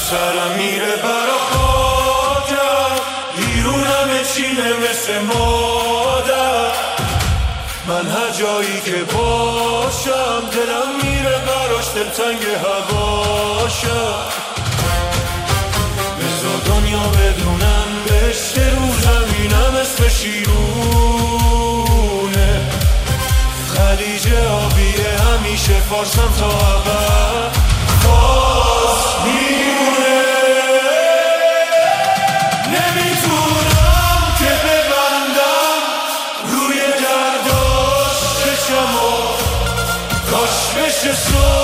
سرم میره برا خاکم، بیرونم چینه مثل مادر. من هر جایی که باشم دلم میره براش، دلتنگ هواشم. بذار دنیا بدونم بشته رو زمینم اسم شیرونه. خلیج آبیه همیشه فارسم تا ابد فارس میمونه. نمیتونم که ببندم روی درداش چشمو، کاش بشه